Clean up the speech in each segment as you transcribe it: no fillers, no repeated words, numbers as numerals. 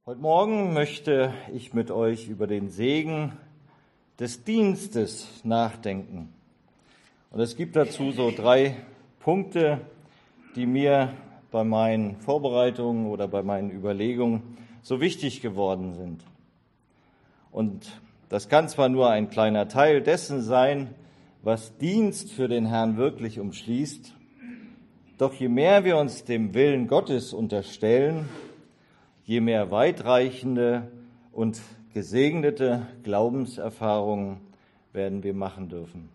Heute Morgen möchte ich mit euch über den Segen des Dienstes nachdenken. Und es gibt dazu so 3 Punkte, die mir bei meinen Vorbereitungen oder bei meinen Überlegungen so wichtig geworden sind. Und das kann zwar nur ein kleiner Teil dessen sein, was Dienst für den Herrn wirklich umschließt, doch je mehr wir uns dem Willen Gottes unterstellen, je mehr weitreichende und gesegnete Glaubenserfahrungen werden wir machen dürfen.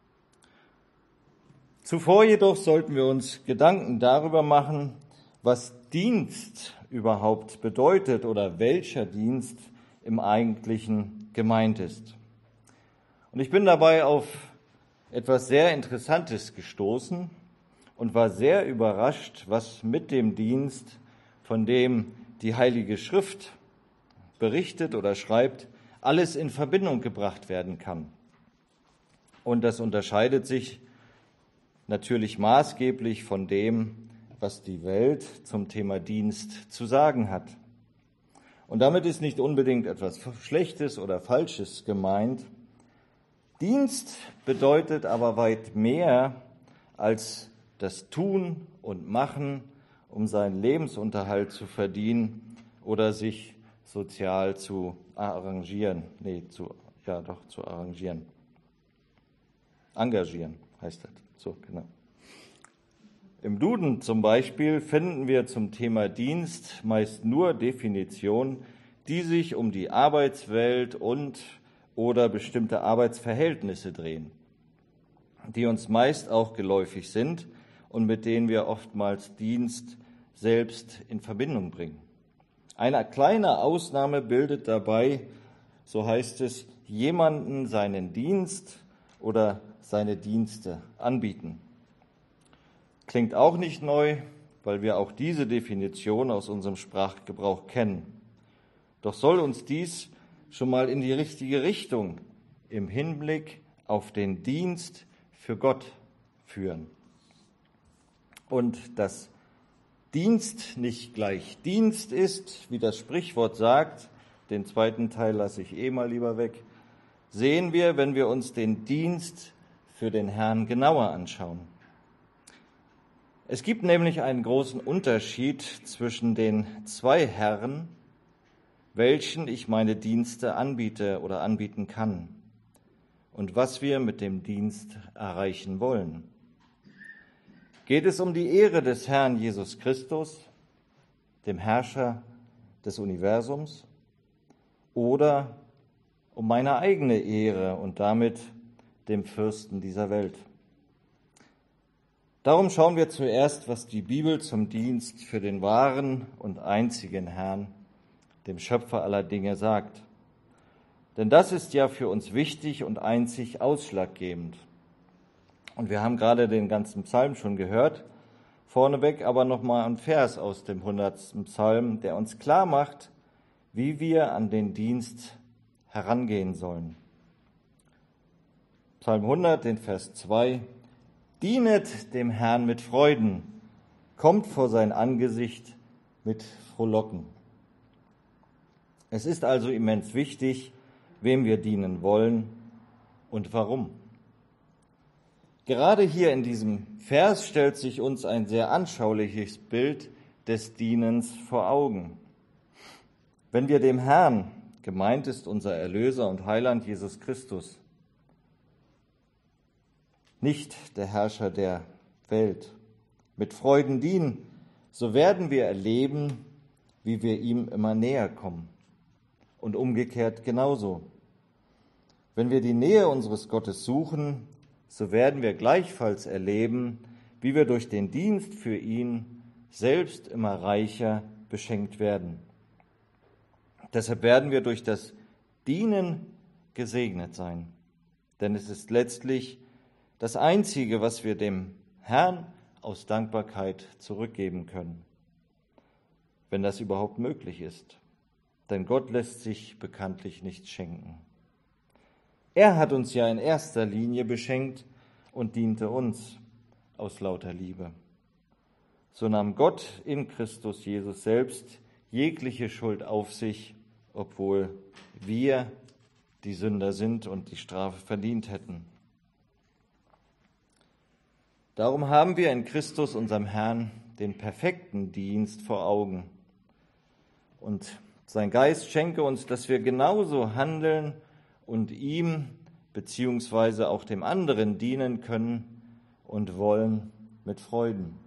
Zuvor jedoch sollten wir uns Gedanken darüber machen, was Dienst überhaupt bedeutet oder welcher Dienst im Eigentlichen gemeint ist. Und ich bin dabei auf etwas sehr Interessantes gestoßen und war sehr überrascht, was mit dem Dienst, von dem die Heilige Schrift berichtet oder schreibt, alles in Verbindung gebracht werden kann. Und das unterscheidet sich natürlich maßgeblich von dem, was die Welt zum Thema Dienst zu sagen hat. Und damit ist nicht unbedingt etwas Schlechtes oder Falsches gemeint. Dienst bedeutet aber weit mehr als das Tun und Machen, um seinen Lebensunterhalt zu verdienen oder sich sozial zu arrangieren. Engagieren heißt das. So, genau. Im Duden zum Beispiel finden wir zum Thema Dienst meist nur Definitionen, die sich um die Arbeitswelt oder bestimmte Arbeitsverhältnisse drehen, die uns meist auch geläufig sind und mit denen wir oftmals Dienst selbst in Verbindung bringen. Eine kleine Ausnahme bildet dabei, so heißt es, jemanden seinen Dienst oder seine Dienste anbieten. Klingt auch nicht neu, weil wir auch diese Definition aus unserem Sprachgebrauch kennen. Doch soll uns dies schon mal in die richtige Richtung im Hinblick auf den Dienst für Gott führen. Und dass Dienst nicht gleich Dienst ist, wie das Sprichwort sagt, den zweiten Teil lasse ich mal lieber weg, sehen wir, wenn wir uns den Dienst für den Herrn genauer anschauen. Es gibt nämlich einen großen Unterschied zwischen den 2 Herren, welchen ich meine Dienste anbiete oder anbieten kann und was wir mit dem Dienst erreichen wollen. Geht es um die Ehre des Herrn Jesus Christus, dem Herrscher des Universums, oder um meine eigene Ehre und damit dem Fürsten dieser Welt? Darum schauen wir zuerst, was die Bibel zum Dienst für den wahren und einzigen Herrn, dem Schöpfer aller Dinge, sagt. Denn das ist ja für uns wichtig und einzig ausschlaggebend. Und wir haben gerade den ganzen Psalm schon gehört, vorneweg aber nochmal ein Vers aus dem 100. Psalm, der uns klar macht, wie wir an den Dienst herangehen sollen. Psalm 100, den Vers 2: Dienet dem Herrn mit Freuden, kommt vor sein Angesicht mit Frohlocken. Es ist also immens wichtig, wem wir dienen wollen und warum. Gerade hier in diesem Vers stellt sich uns ein sehr anschauliches Bild des Dienens vor Augen. Wenn wir dem Herrn, gemeint ist unser Erlöser und Heiland Jesus Christus, nicht der Herrscher der Welt, mit Freuden dienen, so werden wir erleben, wie wir ihm immer näher kommen. Und umgekehrt genauso. Wenn wir die Nähe unseres Gottes suchen, so werden wir gleichfalls erleben, wie wir durch den Dienst für ihn selbst immer reicher beschenkt werden. Deshalb werden wir durch das Dienen gesegnet sein. Denn es ist letztlich das Einzige, was wir dem Herrn aus Dankbarkeit zurückgeben können, wenn das überhaupt möglich ist. Denn Gott lässt sich bekanntlich nichts schenken. Er hat uns ja in erster Linie beschenkt und diente uns aus lauter Liebe. So nahm Gott in Christus Jesus selbst jegliche Schuld auf sich, obwohl wir die Sünder sind und die Strafe verdient hätten. Darum haben wir in Christus, unserem Herrn, den perfekten Dienst vor Augen. Und sein Geist schenke uns, dass wir genauso handeln und ihm beziehungsweise auch dem anderen dienen können und wollen mit Freuden.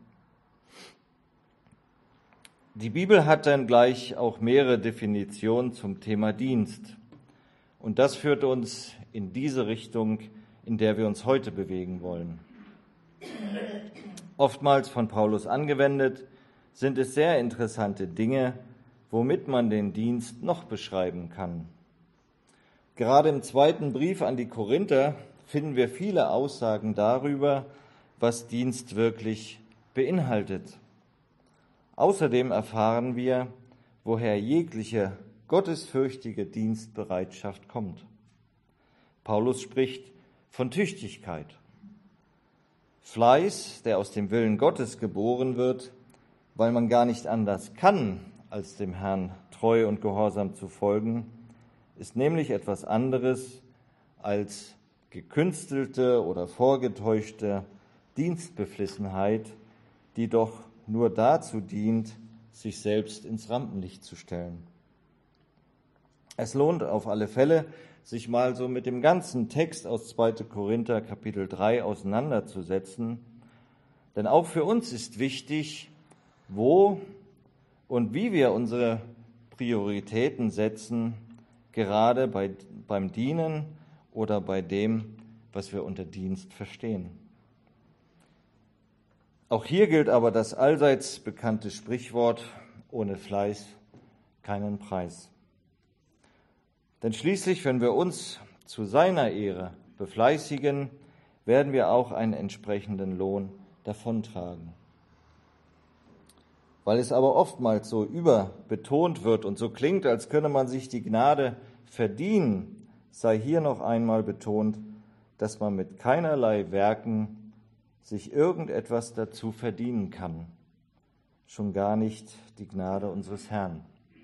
Die Bibel hat dann gleich auch mehrere Definitionen zum Thema Dienst. Und das führt uns in diese Richtung, in der wir uns heute bewegen wollen. Oftmals von Paulus angewendet, sind es sehr interessante Dinge, womit man den Dienst noch beschreiben kann. Gerade im 2. Brief an die Korinther finden wir viele Aussagen darüber, was Dienst wirklich beinhaltet. Außerdem erfahren wir, woher jegliche gottesfürchtige Dienstbereitschaft kommt. Paulus spricht von Tüchtigkeit. Fleiß, der aus dem Willen Gottes geboren wird, weil man gar nicht anders kann, als dem Herrn treu und gehorsam zu folgen, ist nämlich etwas anderes als gekünstelte oder vorgetäuschte Dienstbeflissenheit, die doch nur dazu dient, sich selbst ins Rampenlicht zu stellen. Es lohnt auf alle Fälle, sich mal so mit dem ganzen Text aus 2. Korinther Kapitel 3 auseinanderzusetzen. Denn auch für uns ist wichtig, wo und wie wir unsere Prioritäten setzen, gerade beim Dienen oder bei dem, was wir unter Dienst verstehen. Auch hier gilt aber das allseits bekannte Sprichwort: ohne Fleiß keinen Preis. Denn schließlich, wenn wir uns zu seiner Ehre befleißigen, werden wir auch einen entsprechenden Lohn davontragen. Weil es aber oftmals so überbetont wird und so klingt, als könne man sich die Gnade verdienen, sei hier noch einmal betont, dass man mit keinerlei Werken sich irgendetwas dazu verdienen kann, schon gar nicht die Gnade unseres Herrn.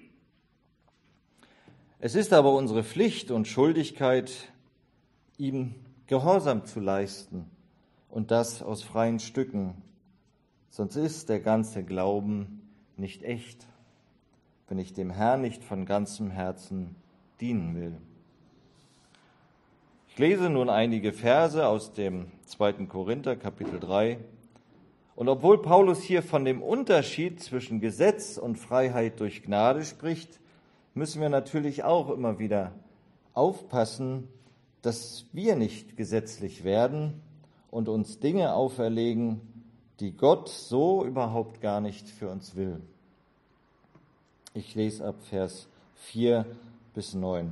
Es ist aber unsere Pflicht und Schuldigkeit, ihm Gehorsam zu leisten, und das aus freien Stücken, sonst ist der ganze Glauben nicht echt, wenn ich dem Herrn nicht von ganzem Herzen dienen will. Ich lese nun einige Verse aus dem 2. Korinther, Kapitel 3. Und obwohl Paulus hier von dem Unterschied zwischen Gesetz und Freiheit durch Gnade spricht, müssen wir natürlich auch immer wieder aufpassen, dass wir nicht gesetzlich werden und uns Dinge auferlegen, die Gott so überhaupt gar nicht für uns will. Ich lese ab Vers 4 bis 9.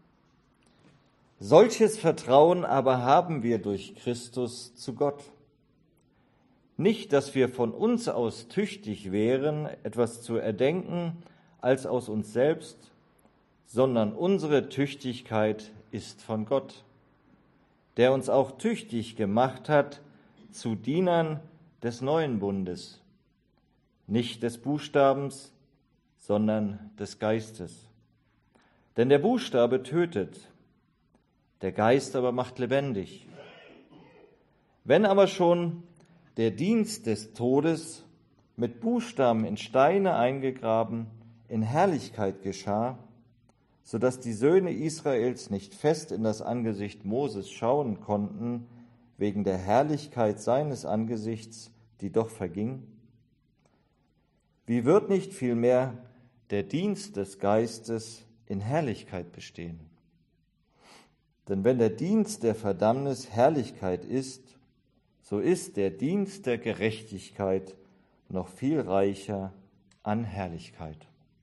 Solches Vertrauen aber haben wir durch Christus zu Gott. Nicht, dass wir von uns aus tüchtig wären, etwas zu erdenken, als aus uns selbst, sondern unsere Tüchtigkeit ist von Gott, der uns auch tüchtig gemacht hat zu Dienern des neuen Bundes, nicht des Buchstabens, sondern des Geistes. Denn der Buchstabe tötet, der Geist aber macht lebendig. Wenn aber schon der Dienst des Todes mit Buchstaben in Steine eingegraben in Herrlichkeit geschah, sodass die Söhne Israels nicht fest in das Angesicht Moses schauen konnten, wegen der Herrlichkeit seines Angesichts, die doch verging? Wie wird nicht vielmehr der Dienst des Geistes in Herrlichkeit bestehen? Denn wenn der Dienst der Verdammnis Herrlichkeit ist, so ist der Dienst der Gerechtigkeit noch viel reicher an Herrlichkeit.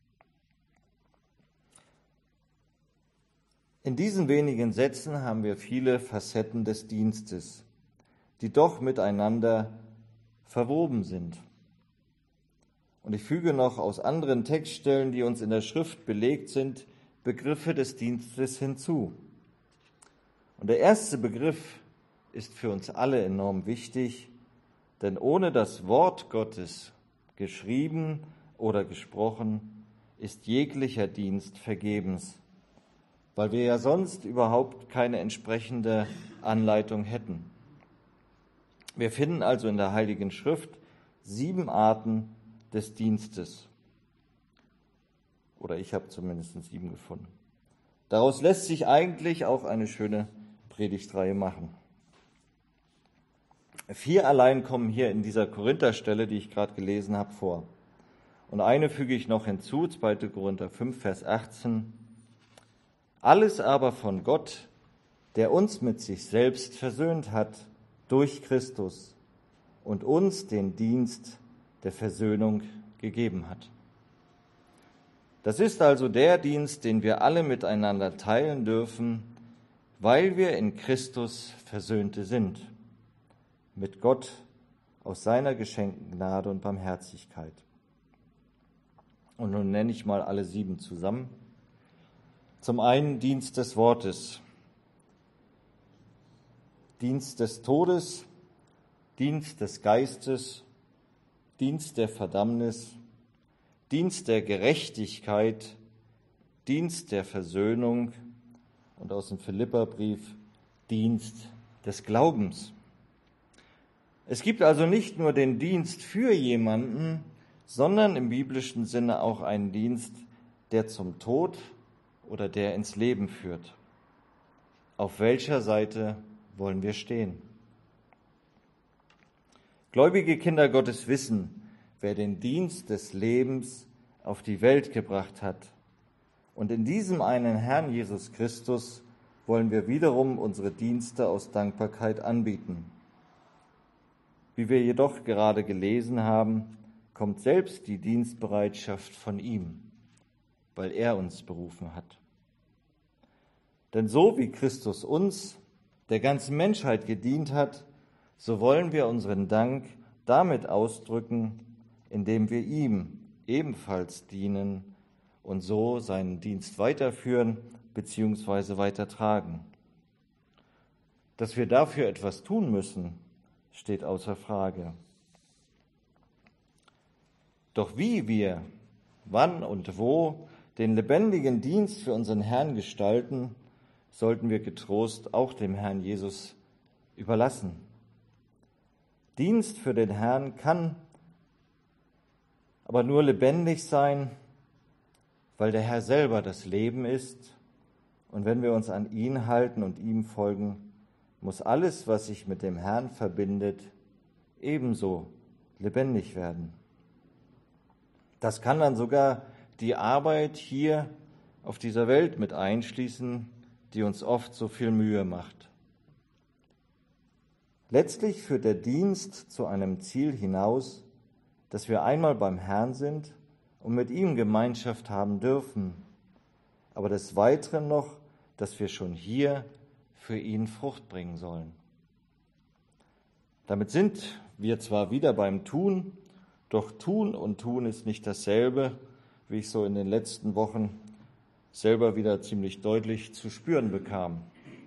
In diesen wenigen Sätzen haben wir viele Facetten des Dienstes, die doch miteinander verwoben sind. Und ich füge noch aus anderen Textstellen, die uns in der Schrift belegt sind, Begriffe des Dienstes hinzu. Und der erste Begriff ist für uns alle enorm wichtig, denn ohne das Wort Gottes, geschrieben oder gesprochen, ist jeglicher Dienst vergebens, weil wir ja sonst überhaupt keine entsprechende Anleitung hätten. Wir finden also in der Heiligen Schrift 7 Arten des Dienstes. Oder ich habe zumindest 7 gefunden. Daraus lässt sich eigentlich auch eine schöne Predigtreihe machen. 4 allein kommen hier in dieser Korintherstelle, die ich gerade gelesen habe, vor. Und eine füge ich noch hinzu, 2. Korinther 5, Vers 18. Alles aber von Gott, der uns mit sich selbst versöhnt hat durch Christus und uns den Dienst der Versöhnung gegeben hat. Das ist also der Dienst, den wir alle miteinander teilen dürfen, weil wir in Christus Versöhnte sind, mit Gott aus seiner geschenkten Gnade und Barmherzigkeit. Und nun nenne ich mal alle 7 zusammen. Zum einen Dienst des Wortes, Dienst des Todes, Dienst des Geistes, Dienst der Verdammnis, Dienst der Gerechtigkeit, Dienst der Versöhnung und aus dem Philipperbrief Dienst des Glaubens. Es gibt also nicht nur den Dienst für jemanden, sondern im biblischen Sinne auch einen Dienst, der zum Tod oder der ins Leben führt. Auf welcher Seite wollen wir stehen? Gläubige Kinder Gottes wissen, wer den Dienst des Lebens auf die Welt gebracht hat. Und in diesem einen Herrn Jesus Christus wollen wir wiederum unsere Dienste aus Dankbarkeit anbieten. Wie wir jedoch gerade gelesen haben, kommt selbst die Dienstbereitschaft von ihm, weil er uns berufen hat. Denn so wie Christus uns, der ganzen Menschheit gedient hat, so wollen wir unseren Dank damit ausdrücken, indem wir ihm ebenfalls dienen und so seinen Dienst weiterführen bzw. weitertragen. Dass wir dafür etwas tun müssen, steht außer Frage. Doch wie wir, wann und wo den lebendigen Dienst für unseren Herrn gestalten, sollten wir getrost auch dem Herrn Jesus überlassen. Dienst für den Herrn kann aber nur lebendig sein, weil der Herr selber das Leben ist. Und wenn wir uns an ihn halten und ihm folgen, muss alles, was sich mit dem Herrn verbindet, ebenso lebendig werden. Das kann dann sogar die Arbeit hier auf dieser Welt mit einschließen, die uns oft so viel Mühe macht. Letztlich führt der Dienst zu einem Ziel hinaus, dass wir einmal beim Herrn sind und mit ihm Gemeinschaft haben dürfen, aber des Weiteren noch, dass wir schon hier für ihn Frucht bringen sollen. Damit sind wir zwar wieder beim Tun, doch Tun und Tun ist nicht dasselbe, wie ich so in den letzten Wochen selber wieder ziemlich deutlich zu spüren bekam.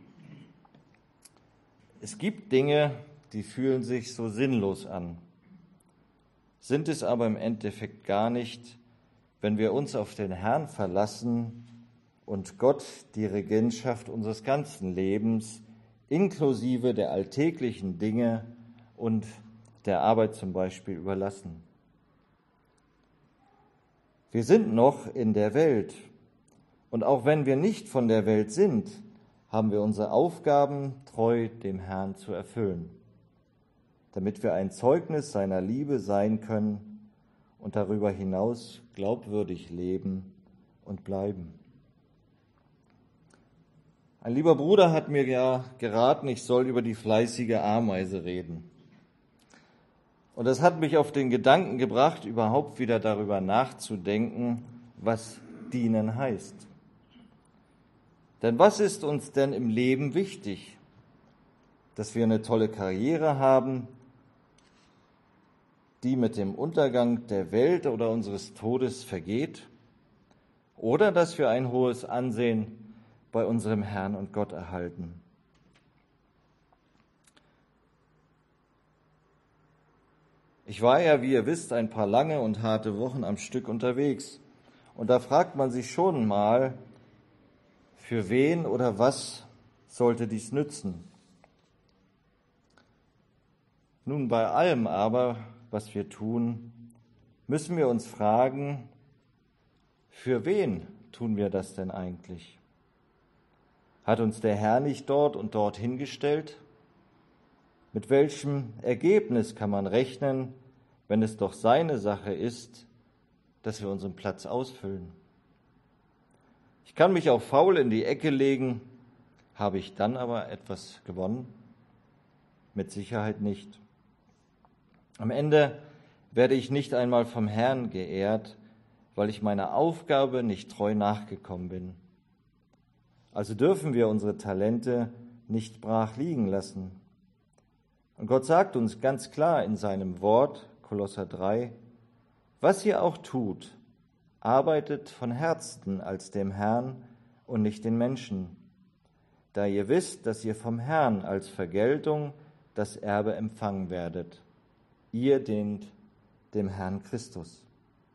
Es gibt Dinge, die fühlen sich so sinnlos an, sind es aber im Endeffekt gar nicht, wenn wir uns auf den Herrn verlassen und Gott die Regentschaft unseres ganzen Lebens inklusive der alltäglichen Dinge und der Arbeit zum Beispiel überlassen. Wir sind noch in der Welt und auch wenn wir nicht von der Welt sind, haben wir unsere Aufgaben treu dem Herrn zu erfüllen, damit wir ein Zeugnis seiner Liebe sein können und darüber hinaus glaubwürdig leben und bleiben. Ein lieber Bruder hat mir ja geraten, ich soll über die fleißige Ameise reden. Und das hat mich auf den Gedanken gebracht, überhaupt wieder darüber nachzudenken, was dienen heißt. Denn was ist uns denn im Leben wichtig? Dass wir eine tolle Karriere haben, die mit dem Untergang der Welt oder unseres Todes vergeht? Oder dass wir ein hohes Ansehen bei unserem Herrn und Gott erhalten? Ich war ja, wie ihr wisst, ein paar lange und harte Wochen am Stück unterwegs. Und da fragt man sich schon mal, für wen oder was sollte dies nützen? Nun, bei allem aber, was wir tun, müssen wir uns fragen, für wen tun wir das denn eigentlich? Hat uns der Herr nicht dort und dort hingestellt? Mit welchem Ergebnis kann man rechnen, wenn es doch seine Sache ist, dass wir unseren Platz ausfüllen? Ich kann mich auch faul in die Ecke legen, habe ich dann aber etwas gewonnen? Mit Sicherheit nicht. Am Ende werde ich nicht einmal vom Herrn geehrt, weil ich meiner Aufgabe nicht treu nachgekommen bin. Also dürfen wir unsere Talente nicht brach liegen lassen. Und Gott sagt uns ganz klar in seinem Wort, Kolosser 3, was ihr auch tut, arbeitet von Herzen als dem Herrn und nicht den Menschen, da ihr wisst, dass ihr vom Herrn als Vergeltung das Erbe empfangen werdet. Ihr dient dem Herrn Christus.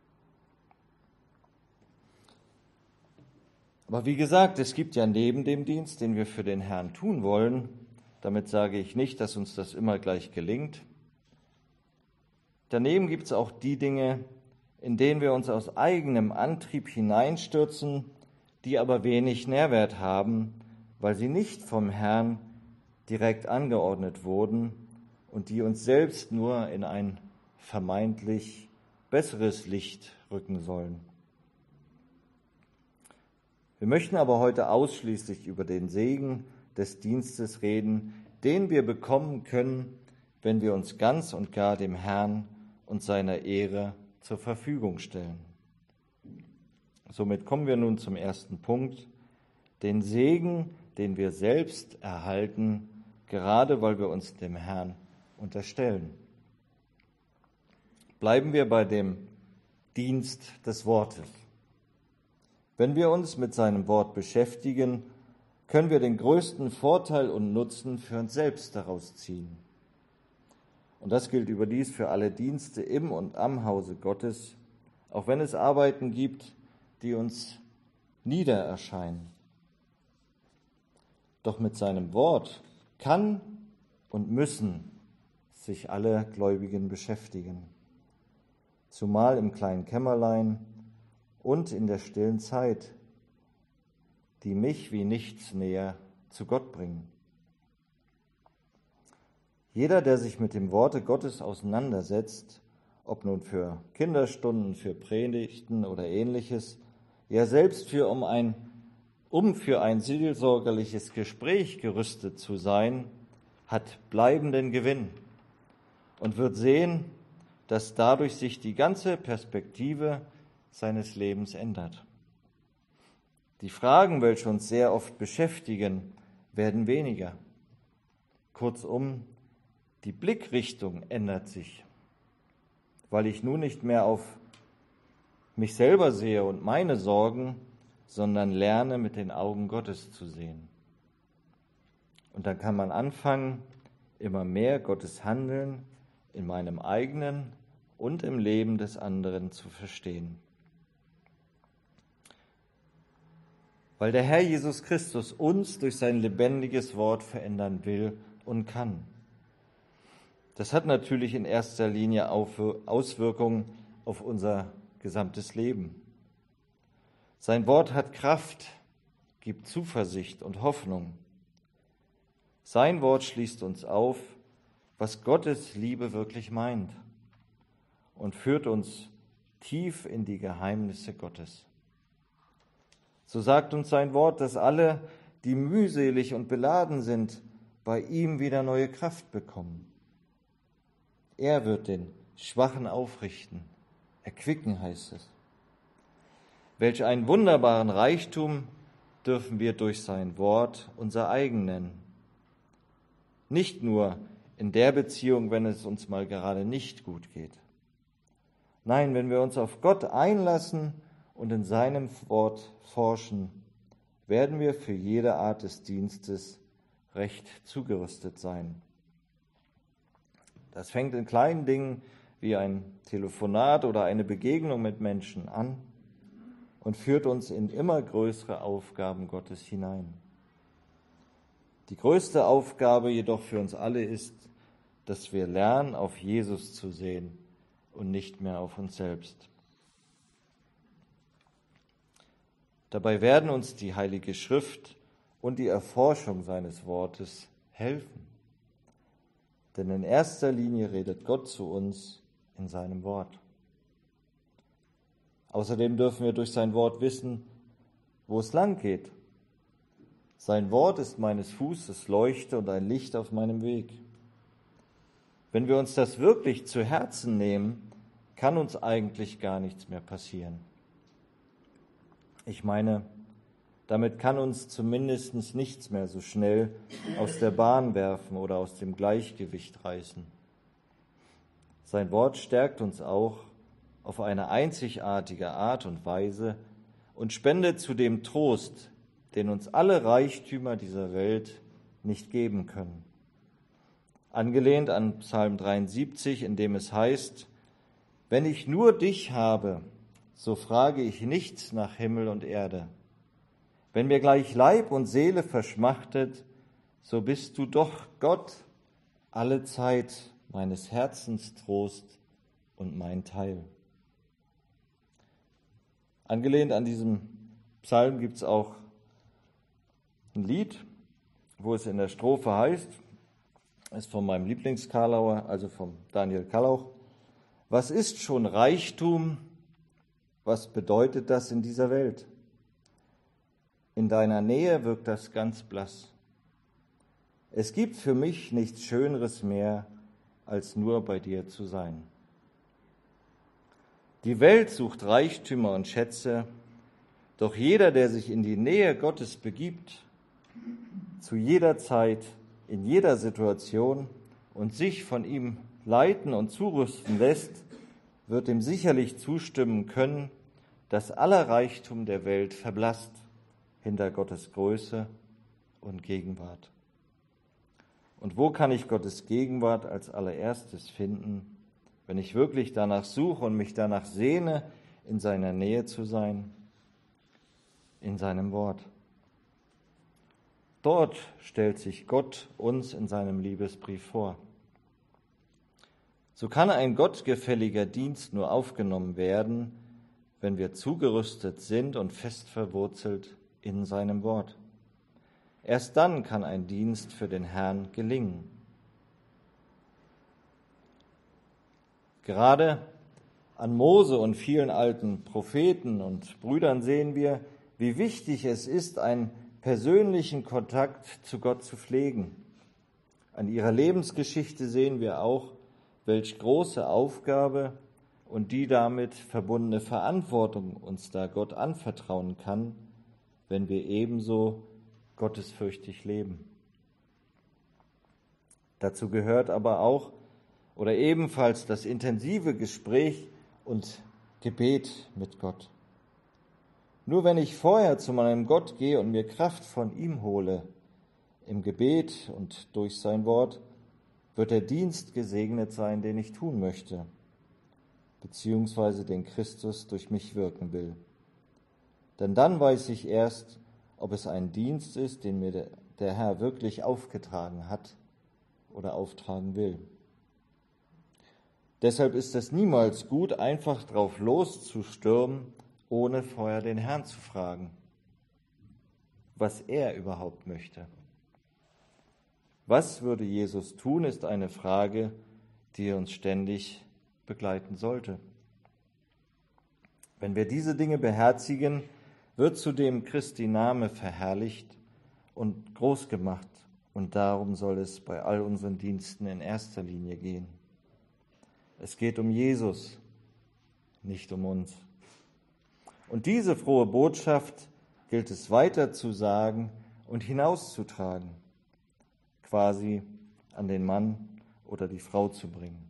Aber wie gesagt, es gibt ja neben dem Dienst, den wir für den Herrn tun wollen, damit sage ich nicht, dass uns das immer gleich gelingt, daneben gibt es auch die Dinge, in denen wir uns aus eigenem Antrieb hineinstürzen, die aber wenig Nährwert haben, weil sie nicht vom Herrn direkt angeordnet wurden und die uns selbst nur in ein vermeintlich besseres Licht rücken sollen. Wir möchten aber heute ausschließlich über den Segen des Dienstes reden, den wir bekommen können, wenn wir uns ganz und gar dem Herrn und seiner Ehre zur Verfügung stellen. Somit kommen wir nun zum ersten Punkt, den Segen, den wir selbst erhalten, gerade weil wir uns dem Herrn unterstellen. Bleiben wir bei dem Dienst des Wortes. Wenn wir uns mit seinem Wort beschäftigen, können wir den größten Vorteil und Nutzen für uns selbst daraus ziehen. Und das gilt überdies für alle Dienste im und am Hause Gottes, auch wenn es Arbeiten gibt, die uns nieder erscheinen. Doch mit seinem Wort kann und müssen sich alle Gläubigen beschäftigen, zumal im kleinen Kämmerlein und in der stillen Zeit, die mich wie nichts näher zu Gott bringen. Jeder, der sich mit dem Worte Gottes auseinandersetzt, ob nun für Kinderstunden, für Predigten oder Ähnliches, ja selbst um für ein seelsorgerliches Gespräch gerüstet zu sein, hat bleibenden Gewinn und wird sehen, dass dadurch sich die ganze Perspektive seines Lebens ändert. Die Fragen, welche uns sehr oft beschäftigen, werden weniger. Kurzum, die Blickrichtung ändert sich, weil ich nun nicht mehr auf mich selber sehe und meine Sorgen, sondern lerne, mit den Augen Gottes zu sehen. Und dann kann man anfangen, immer mehr Gottes Handeln in meinem eigenen und im Leben des anderen zu verstehen. Weil der Herr Jesus Christus uns durch sein lebendiges Wort verändern will und kann. Das hat natürlich in erster Linie Auswirkungen auf unser gesamtes Leben. Sein Wort hat Kraft, gibt Zuversicht und Hoffnung. Sein Wort schließt uns auf, was Gottes Liebe wirklich meint und führt uns tief in die Geheimnisse Gottes. So sagt uns sein Wort, dass alle, die mühselig und beladen sind, bei ihm wieder neue Kraft bekommen. Er wird den Schwachen aufrichten, erquicken heißt es. Welch einen wunderbaren Reichtum dürfen wir durch sein Wort unser eigen nennen. Nicht nur in der Beziehung, wenn es uns mal gerade nicht gut geht. Nein, wenn wir uns auf Gott einlassen und in seinem Wort forschen, werden wir für jede Art des Dienstes recht zugerüstet sein. Das fängt in kleinen Dingen wie ein Telefonat oder eine Begegnung mit Menschen an. und führt uns in immer größere Aufgaben Gottes hinein. Die größte Aufgabe jedoch für uns alle ist, dass wir lernen, auf Jesus zu sehen und nicht mehr auf uns selbst. Dabei werden uns die Heilige Schrift und die Erforschung seines Wortes helfen. Denn in erster Linie redet Gott zu uns in seinem Wort. Außerdem dürfen wir durch sein Wort wissen, wo es lang geht. Sein Wort ist meines Fußes Leuchte und ein Licht auf meinem Weg. Wenn wir uns das wirklich zu Herzen nehmen, kann uns eigentlich gar nichts mehr passieren. Ich meine, damit kann uns zumindest nichts mehr so schnell aus der Bahn werfen oder aus dem Gleichgewicht reißen. Sein Wort stärkt uns auch auf eine einzigartige Art und Weise und spendet zudem Trost, den uns alle Reichtümer dieser Welt nicht geben können. Angelehnt an Psalm 73, in dem es heißt: Wenn ich nur dich habe, so frage ich nichts nach Himmel und Erde. Wenn mir gleich Leib und Seele verschmachtet, so bist du doch, Gott, alle Zeit meines Herzens Trost und mein Teil. Angelehnt an diesem Psalm gibt es auch ein Lied, wo es in der Strophe heißt, ist von meinem Lieblingskarlauer, also vom Daniel Kallauch: Was ist schon Reichtum? Was bedeutet das in dieser Welt? In deiner Nähe wirkt das ganz blass. Es gibt für mich nichts Schöneres mehr, als nur bei dir zu sein. Die Welt sucht Reichtümer und Schätze, doch jeder, der sich in die Nähe Gottes begibt, zu jeder Zeit, in jeder Situation und sich von ihm leiten und zurüsten lässt, wird ihm sicherlich zustimmen können, dass aller Reichtum der Welt verblasst hinter Gottes Größe und Gegenwart. Und wo kann ich Gottes Gegenwart als allererstes finden, wenn ich wirklich danach suche und mich danach sehne, in seiner Nähe zu sein? In seinem Wort. Dort stellt sich Gott uns in seinem Liebesbrief vor. So kann ein gottgefälliger Dienst nur aufgenommen werden, wenn wir zugerüstet sind und fest verwurzelt in seinem Wort. Erst dann kann ein Dienst für den Herrn gelingen. Gerade an Mose und vielen alten Propheten und Brüdern sehen wir, wie wichtig es ist, einen persönlichen Kontakt zu Gott zu pflegen. An ihrer Lebensgeschichte sehen wir auch, welch große Aufgabe und die damit verbundene Verantwortung uns da Gott anvertrauen kann, wenn wir ebenso gottesfürchtig leben. Dazu gehört aber auch oder ebenfalls das intensive Gespräch und Gebet mit Gott. Nur wenn ich vorher zu meinem Gott gehe und mir Kraft von ihm hole, im Gebet und durch sein Wort, wird der Dienst gesegnet sein, den ich tun möchte, beziehungsweise den Christus durch mich wirken will. Denn dann weiß ich erst, ob es ein Dienst ist, den mir der Herr wirklich aufgetragen hat oder auftragen will. Deshalb ist es niemals gut, einfach drauf loszustürmen, ohne vorher den Herrn zu fragen, was er überhaupt möchte. Was würde Jesus tun, ist eine Frage, die uns ständig begleiten sollte. Wenn wir diese Dinge beherzigen, wird zudem Christi Name verherrlicht und groß gemacht. Und darum soll es bei all unseren Diensten in erster Linie gehen. Es geht um Jesus, nicht um uns. Und diese frohe Botschaft gilt es weiter zu sagen und hinauszutragen, quasi an den Mann oder die Frau zu bringen.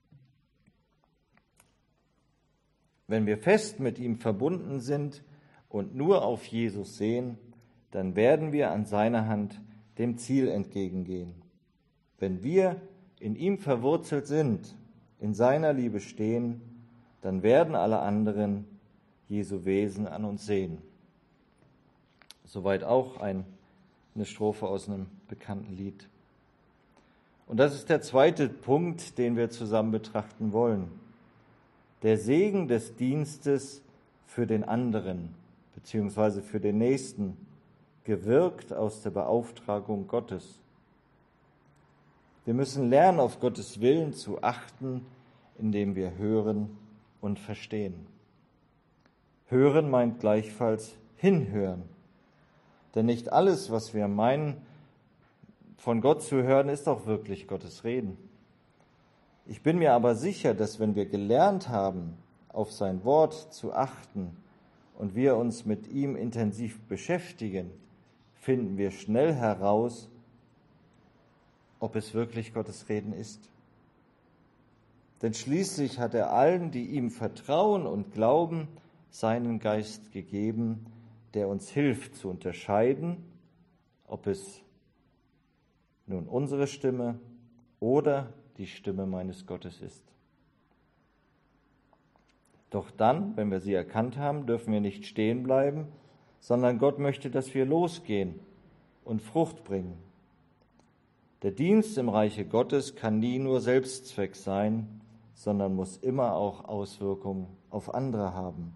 Wenn wir fest mit ihm verbunden sind und nur auf Jesus sehen, dann werden wir an seiner Hand dem Ziel entgegengehen. Wenn wir in ihm verwurzelt sind, in seiner Liebe stehen, dann werden alle anderen Jesu Wesen an uns sehen. Soweit auch eine Strophe aus einem bekannten Lied. Und das ist der zweite Punkt, den wir zusammen betrachten wollen. Der Segen des Dienstes für den anderen, beziehungsweise für den Nächsten, gewirkt aus der Beauftragung Gottes. Wir müssen lernen, auf Gottes Willen zu achten, indem wir hören und verstehen. Hören meint gleichfalls hinhören. Denn nicht alles, was wir meinen, von Gott zu hören, ist auch wirklich Gottes Reden. Ich bin mir aber sicher, dass wenn wir gelernt haben, auf sein Wort zu achten und wir uns mit ihm intensiv beschäftigen, finden wir schnell heraus, ob es wirklich Gottes Reden ist. Denn schließlich hat er allen, die ihm vertrauen und glauben, seinen Geist gegeben, der uns hilft zu unterscheiden, ob es nun unsere Stimme oder die Stimme meines Gottes ist. Doch dann, wenn wir sie erkannt haben, dürfen wir nicht stehen bleiben, sondern Gott möchte, dass wir losgehen und Frucht bringen. Der Dienst im Reiche Gottes kann nie nur Selbstzweck sein, sondern muss immer auch Auswirkungen auf andere haben.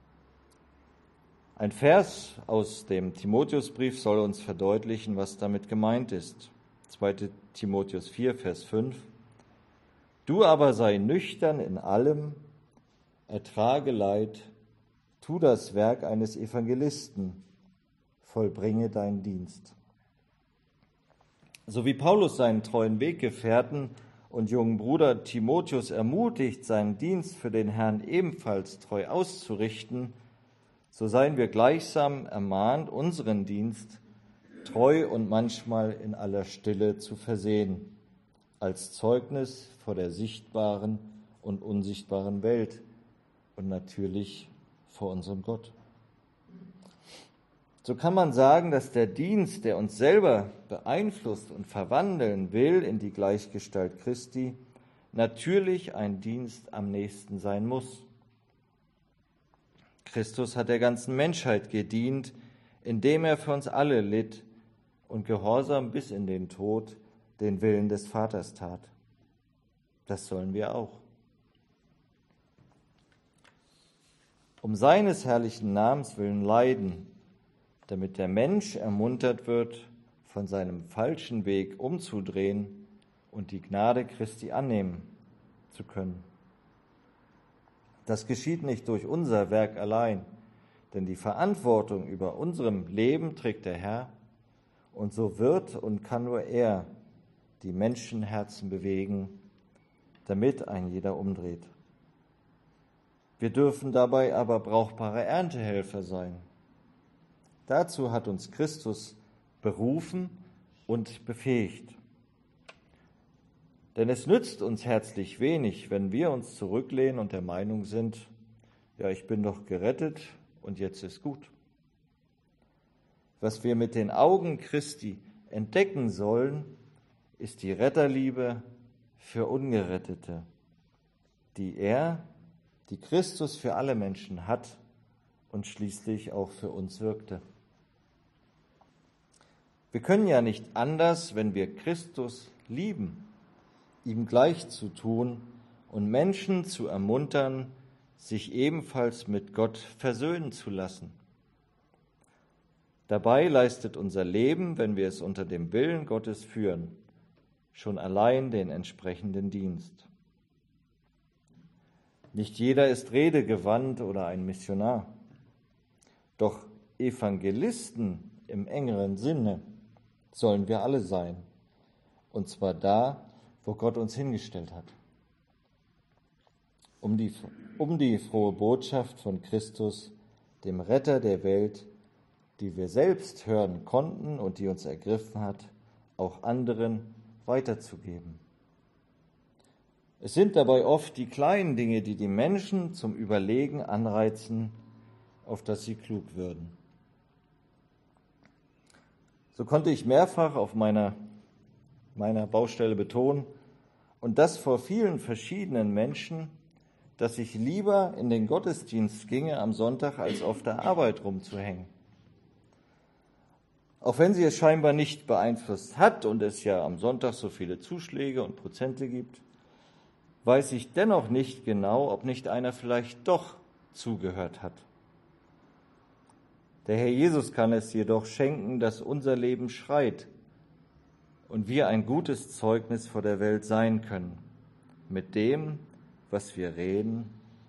Ein Vers aus dem Timotheusbrief soll uns verdeutlichen, was damit gemeint ist. 2. Timotheus 4, Vers 5. Du aber sei nüchtern in allem, ertrage Leid, tu das Werk eines Evangelisten, vollbringe deinen Dienst. So wie Paulus seinen treuen Weggefährten und jungen Bruder Timotheus ermutigt, seinen Dienst für den Herrn ebenfalls treu auszurichten, so seien wir gleichsam ermahnt, unseren Dienst treu und manchmal in aller Stille zu versehen, als Zeugnis vor der sichtbaren und unsichtbaren Welt und natürlich vor unserem Gott. So kann man sagen, dass der Dienst, der uns selber beeinflusst und verwandeln will in die Gleichgestalt Christi, natürlich ein Dienst am nächsten sein muss. Christus hat der ganzen Menschheit gedient, indem er für uns alle litt und gehorsam bis in den Tod den Willen des Vaters tat. Das sollen wir auch. Um seines herrlichen Namens willen leiden, damit der Mensch ermuntert wird, von seinem falschen Weg umzudrehen und die Gnade Christi annehmen zu können. Das geschieht nicht durch unser Werk allein, denn die Verantwortung über unserem Leben trägt der Herr, und so wird und kann nur er die Menschenherzen bewegen, damit ein jeder umdreht. Wir dürfen dabei aber brauchbare Erntehelfer sein. Dazu hat uns Christus berufen und befähigt. Denn es nützt uns herzlich wenig, wenn wir uns zurücklehnen und der Meinung sind, ja, ich bin doch gerettet und jetzt ist gut. Was wir mit den Augen Christi entdecken sollen, ist die Retterliebe für Ungerettete, die Christus für alle Menschen hat und schließlich auch für uns wirkte. Wir können ja nicht anders, wenn wir Christus lieben, ihm gleich zu tun und Menschen zu ermuntern, sich ebenfalls mit Gott versöhnen zu lassen. Dabei leistet unser Leben, wenn wir es unter dem Willen Gottes führen, schon allein den entsprechenden Dienst. Nicht jeder ist redegewandt oder ein Missionar. Doch Evangelisten im engeren Sinne sollen wir alle sein, und zwar da, wo Gott uns hingestellt hat. Um die frohe Botschaft von Christus, dem Retter der Welt, die wir selbst hören konnten und die uns ergriffen hat, auch anderen weiterzugeben. Es sind dabei oft die kleinen Dinge, die die Menschen zum Überlegen anreizen, auf dass sie klug würden. So konnte ich mehrfach auf meiner Baustelle betonen, und das vor vielen verschiedenen Menschen, dass ich lieber in den Gottesdienst ginge am Sonntag, als auf der Arbeit rumzuhängen. Auch wenn sie es scheinbar nicht beeinflusst hat und es ja am Sonntag so viele Zuschläge und Prozente gibt, weiß ich dennoch nicht genau, ob nicht einer vielleicht doch zugehört hat. Der Herr Jesus kann es jedoch schenken, dass unser Leben schreit und wir ein gutes Zeugnis vor der Welt sein können, mit dem, was wir reden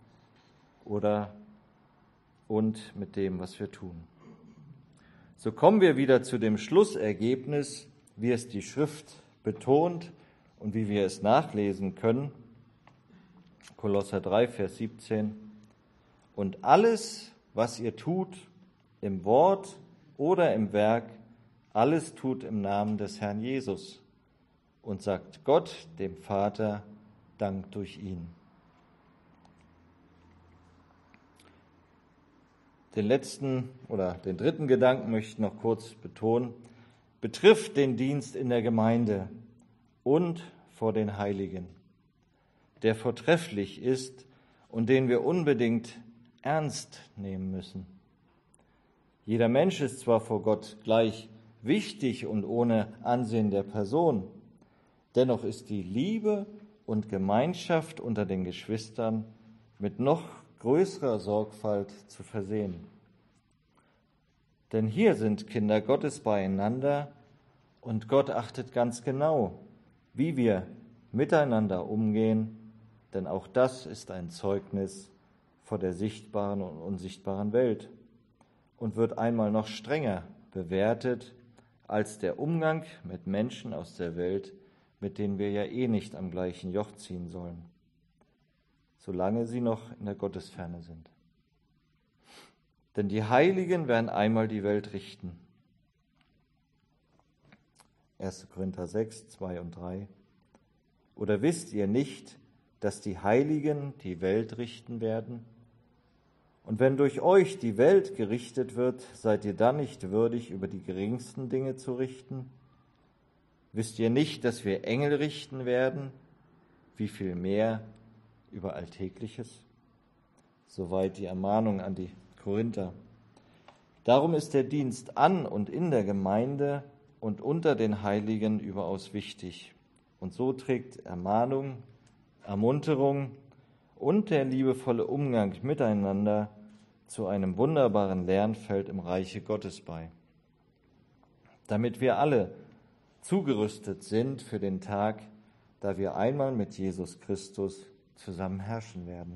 und mit dem, was wir tun. So kommen wir wieder zu dem Schlussergebnis, wie es die Schrift betont und wie wir es nachlesen können. Kolosser 3, Vers 17. Und alles, was ihr tut, im Wort oder im Werk, alles tut im Namen des Herrn Jesus und sagt Gott, dem Vater, Dank durch ihn. Den dritten Gedanken möchte ich noch kurz betonen, betrifft den Dienst in der Gemeinde und vor den Heiligen, der vortrefflich ist und den wir unbedingt ernst nehmen müssen. Jeder Mensch ist zwar vor Gott gleich wichtig und ohne Ansehen der Person, dennoch ist die Liebe und Gemeinschaft unter den Geschwistern mit noch größerer Sorgfalt zu versehen. Denn hier sind Kinder Gottes beieinander und Gott achtet ganz genau, wie wir miteinander umgehen, denn auch das ist ein Zeugnis vor der sichtbaren und unsichtbaren Welt und wird einmal noch strenger bewertet als der Umgang mit Menschen aus der Welt, mit denen wir ja nicht am gleichen Joch ziehen sollen, solange sie noch in der Gottesferne sind. Denn die Heiligen werden einmal die Welt richten. 1. Korinther 6, 2 und 3. Oder wisst ihr nicht, dass die Heiligen die Welt richten werden? Und wenn durch euch die Welt gerichtet wird, seid ihr dann nicht würdig, über die geringsten Dinge zu richten? Wisst ihr nicht, dass wir Engel richten werden? Wie viel mehr über Alltägliches? Soweit die Ermahnung an die Korinther. Darum ist der Dienst an und in der Gemeinde und unter den Heiligen überaus wichtig. Und so trägt Ermahnung, Ermunterung und der liebevolle Umgang miteinander zu einem wunderbaren Lernfeld im Reiche Gottes bei, damit wir alle zugerüstet sind für den Tag, da wir einmal mit Jesus Christus zusammen herrschen werden.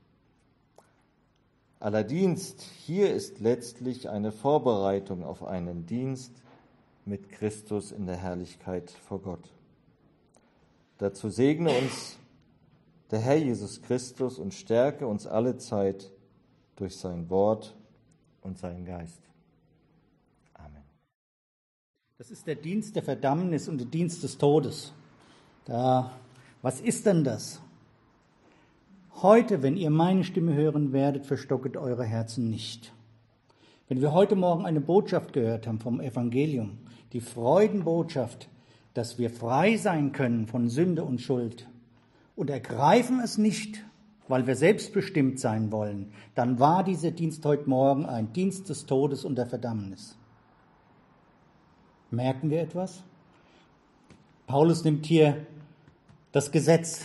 Aller Dienst hier ist letztlich eine Vorbereitung auf einen Dienst mit Christus in der Herrlichkeit vor Gott. Dazu segne uns der Herr Jesus Christus und stärke uns alle Zeit durch sein Wort und seinen Geist. Amen. Das ist der Dienst der Verdammnis und der Dienst des Todes. Was ist denn das? Heute, wenn ihr meine Stimme hören werdet, verstocket eure Herzen nicht. Wenn wir heute Morgen eine Botschaft gehört haben vom Evangelium, die Freudenbotschaft, dass wir frei sein können von Sünde und Schuld und ergreifen es nicht, weil wir selbstbestimmt sein wollen, dann war dieser Dienst heute Morgen ein Dienst des Todes und der Verdammnis. Merken wir etwas? Paulus nimmt hier das Gesetz.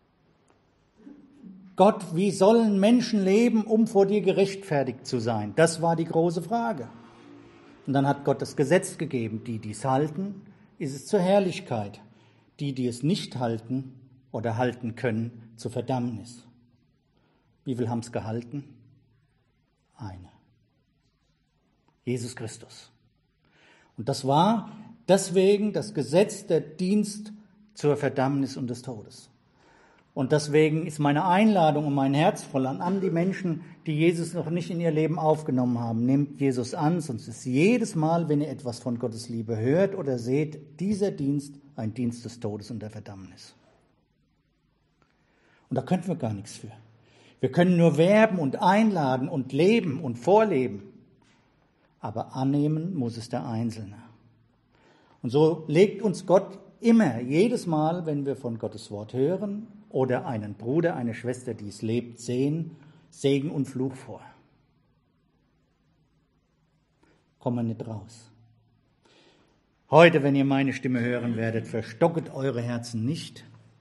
Gott, wie sollen Menschen leben, um vor dir gerechtfertigt zu sein? Das war die große Frage. Und dann hat Gott das Gesetz gegeben. Die, die es halten, ist es zur Herrlichkeit. Die, die es nicht halten oder halten können, zur Verdammnis. Wie viel haben es gehalten? Eine. Jesus Christus. Und das war deswegen das Gesetz, der Dienst zur Verdammnis und des Todes. Und deswegen ist meine Einladung und mein Herz voll an die Menschen, die Jesus noch nicht in ihr Leben aufgenommen haben. Nehmt Jesus an, sonst ist jedes Mal, wenn ihr etwas von Gottes Liebe hört oder seht, dieser Dienst ein Dienst des Todes und der Verdammnis. Und da können wir gar nichts für. Wir können nur werben und einladen und leben und vorleben. Aber annehmen muss es der Einzelne. Und so legt uns Gott immer, jedes Mal, wenn wir von Gottes Wort hören oder einen Bruder, eine Schwester, die es lebt, sehen Segen und Fluch vor. Kommen wir nicht raus. Heute, wenn ihr meine Stimme hören werdet, verstocket eure Herzen nicht.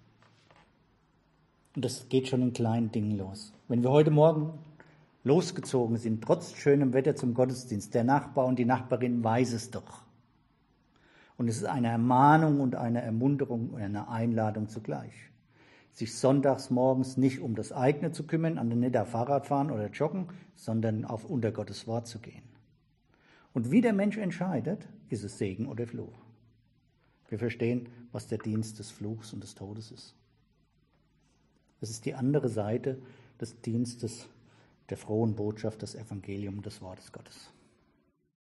Und das geht schon in kleinen Dingen los. Wenn wir heute Morgen losgezogen sind, trotz schönem Wetter zum Gottesdienst, der Nachbar und die Nachbarin weiß es doch. Und es ist eine Ermahnung und eine Ermunterung und eine Einladung zugleich, sich sonntags morgens nicht um das eigene zu kümmern, an den nicht auf Fahrrad fahren oder joggen, sondern unter Gottes Wort zu gehen. Und wie der Mensch entscheidet, ist es Segen oder Fluch. Wir verstehen, was der Dienst des Fluchs und des Todes ist. Es ist die andere Seite des Dienstes der frohen Botschaft, das Evangelium des Wortes Gottes.